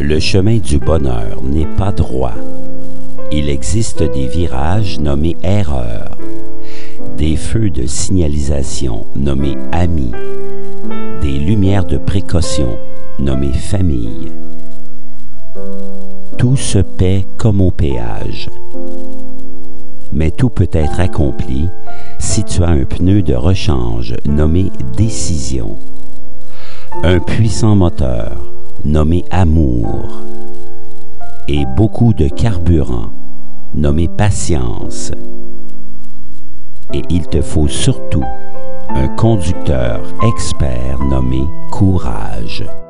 Le chemin du bonheur n'est pas droit. Il existe des virages nommés erreurs, des feux de signalisation nommés amis, des lumières de précaution nommées famille. Tout se paie comme au péage. Mais tout peut être accompli si tu as un pneu de rechange nommé décision, un puissant moteur nommé amour et beaucoup de carburant nommé patience. Et il te faut surtout un conducteur expert nommé courage.